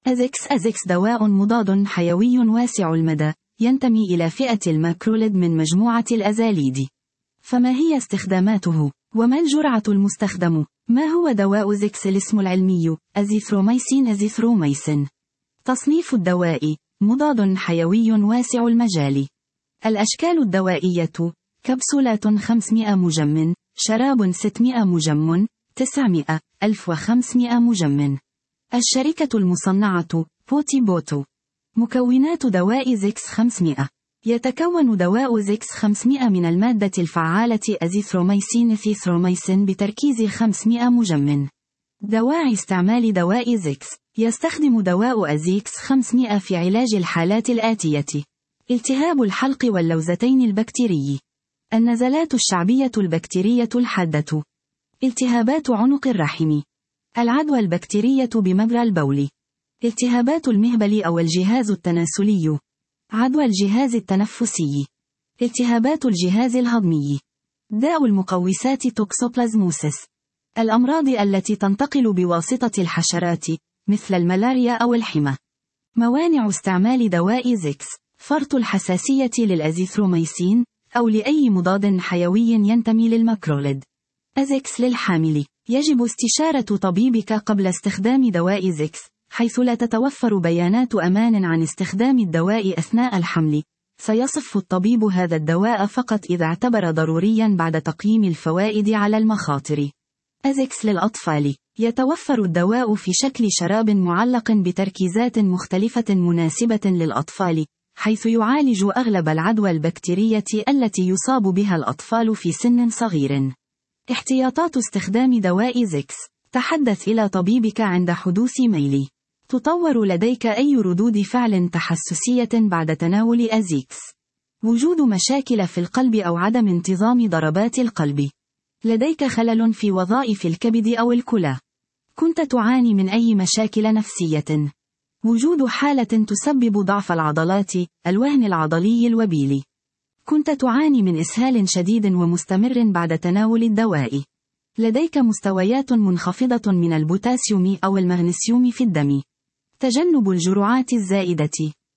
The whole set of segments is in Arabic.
أزيكس دواء مضاد حيوي واسع المدى، ينتمي إلى فئة الماكروليد من مجموعة الأزاليد. فما هي استخداماته؟ وما الجرعة المستخدم؟ ما هو دواء زيكس؟ الاسم العلمي أزيثروميسين. تصنيف الدواء: مضاد حيوي واسع المجال. الأشكال الدوائية: كبسولات 500 مجم، شراب 600 مجم، 900، 1500 مجم. الشركة المصنعة: بوتو. مكونات دواء زيكس 500. يتكون دواء زيكس 500 من المادة الفعالة أزيثروميسين بتركيز 500 مجم. دواعي استعمال دواء زيكس: يستخدم دواء أزيكس 500 في علاج الحالات الآتية: التهاب الحلق واللوزتين البكتيري، النزلات الشعبية البكتيرية الحادة، التهابات عنق الرحم، العدوى البكتيرية بمجرى البول، التهابات المهبل أو الجهاز التناسلي، عدوى الجهاز التنفسي، التهابات الجهاز الهضمي، داء المقوسات توكسوبلازموسيس، الأمراض التي تنتقل بواسطة الحشرات مثل الملاريا أو الحمى. موانع استعمال دواء زيكس: فرط الحساسية للأزيثروميسين أو لأي مضاد حيوي ينتمي للماكروليد. أزيكس للحامل: يجب استشارة طبيبك قبل استخدام دواء زيكس، حيث لا تتوفر بيانات أمان عن استخدام الدواء أثناء الحمل. سيصف الطبيب هذا الدواء فقط إذا اعتبر ضروريا بعد تقييم الفوائد على المخاطر. أزيكس للأطفال: يتوفر الدواء في شكل شراب معلق بتركيزات مختلفة مناسبة للأطفال، حيث يعالج أغلب العدوى البكتيرية التي يصاب بها الأطفال في سن صغير. احتياطات استخدام دواء زيكس: تحدث إلى طبيبك عند حدوث ميل. تطور لديك أي ردود فعل تحسسية بعد تناول أزيكس؟ وجود مشاكل في القلب أو عدم انتظام ضربات القلب. لديك خلل في وظائف الكبد أو الكلى. كنت تعاني من أي مشاكل نفسية. وجود حالة تسبب ضعف العضلات، الوهن العضلي الوبيل. كنت تعاني من إسهال شديد ومستمر بعد تناول الدواء. لديك مستويات منخفضة من البوتاسيوم أو المغنيسيوم في الدم. تجنب الجرعات الزائدة.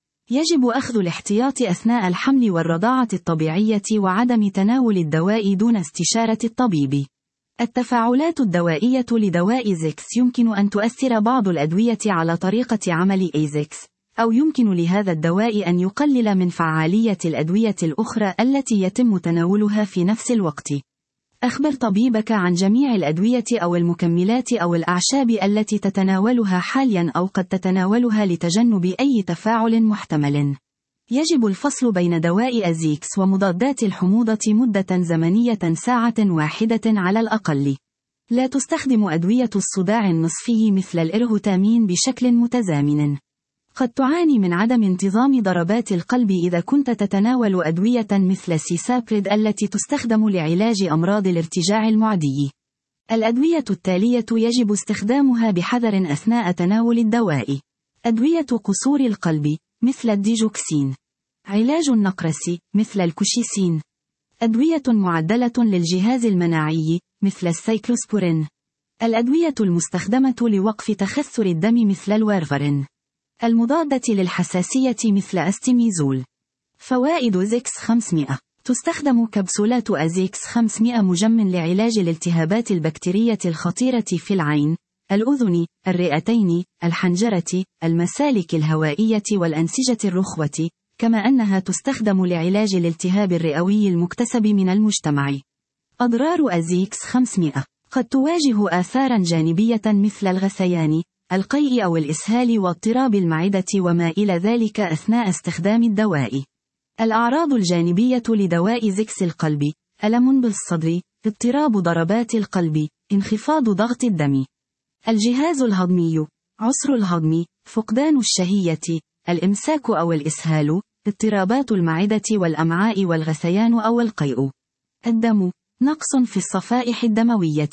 يجب أخذ الاحتياط أثناء الحمل والرضاعة الطبيعية وعدم تناول الدواء دون استشارة الطبيب. التفاعلات الدوائية لدواء زيكس: يمكن أن تؤثر بعض الأدوية على طريقة عمل أزيكس، أو يمكن لهذا الدواء أن يقلل من فعالية الأدوية الأخرى التي يتم تناولها في نفس الوقت. أخبر طبيبك عن جميع الأدوية أو المكملات أو الأعشاب التي تتناولها حاليا أو قد تتناولها لتجنب أي تفاعل محتمل. يجب الفصل بين دواء أزيكس ومضادات الحموضة مدة زمنية ساعة واحدة على الأقل. لا تستخدم أدوية الصداع النصفي مثل الإرهوتامين بشكل متزامن. قد تعاني من عدم انتظام ضربات القلب إذا كنت تتناول أدوية مثل سيسابريد التي تستخدم لعلاج أمراض الارتجاع المعدي. الأدوية التالية يجب استخدامها بحذر أثناء تناول الدواء: أدوية قصور القلب مثل الديجوكسين، علاج النقرس مثل الكوشيسين، أدوية معدلة للجهاز المناعي مثل السايكلوسبورين، الأدوية المستخدمة لوقف تخثر الدم مثل الوارفرين، المضادة للحساسية مثل أستيميزول. فوائد زيكس 500: تستخدم كبسولات أزيكس 500 مجم لعلاج الالتهابات البكتيرية الخطيرة في العين، الأذن، الرئتين، الحنجرة، المسالك الهوائية والأنسجة الرخوة، كما أنها تستخدم لعلاج الالتهاب الرئوي المكتسب من المجتمع. أضرار أزيكس 500: قد تواجه آثاراً جانبية مثل الغثيان، القيء أو الإسهال واضطراب المعدة وما إلى ذلك أثناء استخدام الدواء. الأعراض الجانبية لدواء زيكس: القلب، ألم بالصدر، اضطراب ضربات القلب، انخفاض ضغط الدم. الجهاز الهضمي: عسر الهضم، فقدان الشهية، الإمساك أو الإسهال، اضطرابات المعدة والأمعاء والغثيان أو القيء. الدم: نقص في الصفائح الدموية.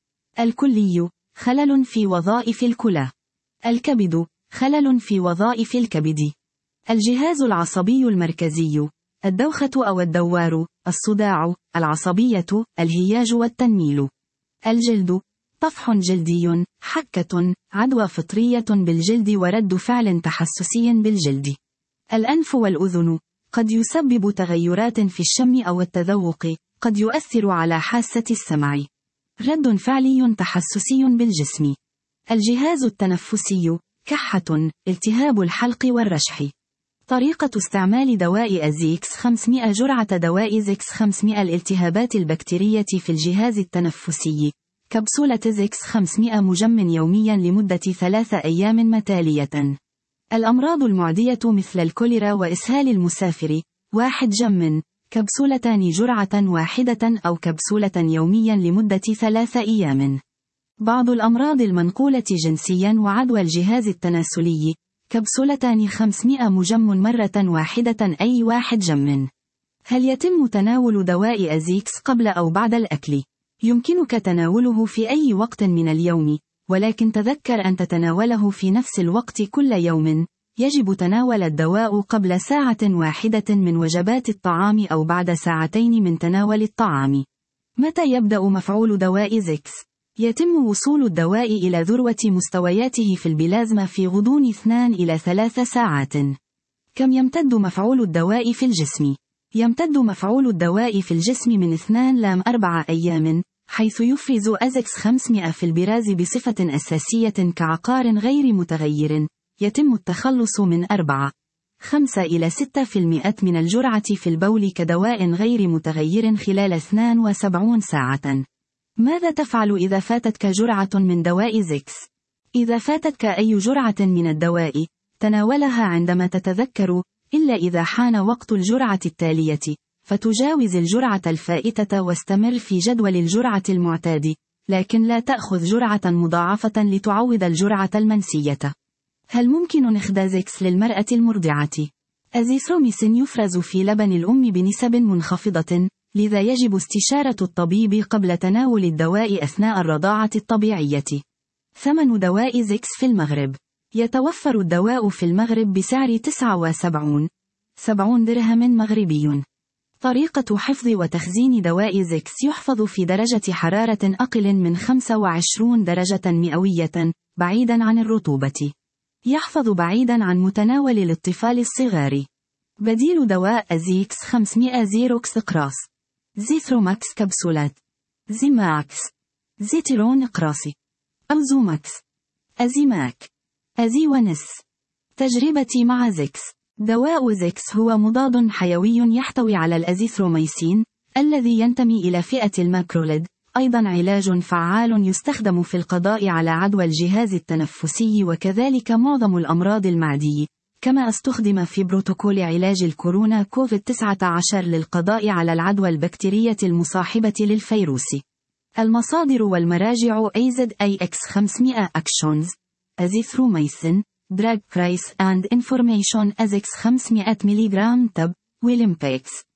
الكلي: خلل في وظائف الكلى. الكبد: خلل في وظائف الكبد. الجهاز العصبي المركزي: الدوخة أو الدوار، الصداع، العصبية، الهياج والتنميل. الجلد: طفح جلدي، حكة، عدوى فطرية بالجلد ورد فعل تحسسي بالجلد. الأنف والأذن، قد يسبب تغيرات في الشم أو التذوق، قد يؤثر على حاسة السمع. رد فعلي تحسسي بالجسم. الجهاز التنفسي، كحة، التهاب الحلق والرشح. طريقة استعمال دواء أزيكس 500 جرعة دواء زيكس 500 الالتهابات البكتيرية في الجهاز التنفسي. كبسولة زيكس 500 مجمّ يوميا لمدة 3 أيام متالية. الأمراض المعدية مثل الكوليرا وإسهال المسافر. 1 جمّ، كبسولتان جرعة واحدة أو كبسولة يوميا لمدة 3 أيام. بعض الأمراض المنقولة جنسيا وعدوى الجهاز التناسلي. كبسولتان 500 مجمّ مرة واحدة أي 1 جمّ. هل يتم تناول دواء أزيكس قبل أو بعد الأكل؟ يمكنك تناوله في أي وقت من اليوم، ولكن تذكر أن تتناوله في نفس الوقت كل يوم. يجب تناول الدواء قبل ساعة واحدة من وجبات الطعام أو بعد ساعتين من تناول الطعام. متى يبدأ مفعول دواء زيكس؟ يتم وصول الدواء إلى ذروة مستوياته في البلازما في غضون 2 إلى 3 ساعات. كم يمتد مفعول الدواء في الجسم؟ يمتد مفعول الدواء في الجسم من 2 إلى 4 أيام، حيث يفرز أزيكس 500 في البراز بصفة أساسية كعقار غير متغير. يتم التخلص من 4.5 إلى 6% من الجرعة في البول كدواء غير متغير خلال 72 ساعة. ماذا تفعل إذا فاتتك جرعة من دواء زيكس؟ إذا فاتتك أي جرعة من الدواء، تناولها عندما تتذكر، إلا إذا حان وقت الجرعة التالية، فتجاوز الجرعة الفائتة واستمر في جدول الجرعة المعتاد، لكن لا تأخذ جرعة مضاعفة لتعوض الجرعة المنسية. هل ممكن إخذ زيكس للمرأة المرضعة؟ أزيثروميسين يفرز في لبن الأم بنسب منخفضة، لذا يجب استشارة الطبيب قبل تناول الدواء أثناء الرضاعة الطبيعية. ثمن دواء زيكس في المغرب. يتوفر الدواء في المغرب بسعر 79 درهم مغربي. طريقة حفظ وتخزين دواء زيكس: يحفظ في درجة حرارة أقل من 25 درجة مئوية، بعيدا عن الرطوبة. يحفظ بعيدا عن متناول الأطفال الصغار. بديل دواء أزيكس 500 زيروكس إقراص، زيثروماكس كبسولات، زيماكس، زيتيرون إقراصي، أوزوماكس، أزيماك، أزيونس. تجربتي مع زيكس. دواء زيكس هو مضاد حيوي يحتوي على الأزيثروميسين، الذي ينتمي إلى فئة الماكروليد، أيضا علاج فعال يستخدم في القضاء على عدوى الجهاز التنفسي وكذلك معظم الأمراض المعدية، كما استخدم في بروتوكول علاج الكورونا كوفيد-19 للقضاء على العدوى البكتيرية المصاحبة للفيروس. المصادر والمراجع: AZIX 500 Actions، أزيثروميسين، Drug Price and Information، أزيكس 500 ملغ تب، ويلمبيكس.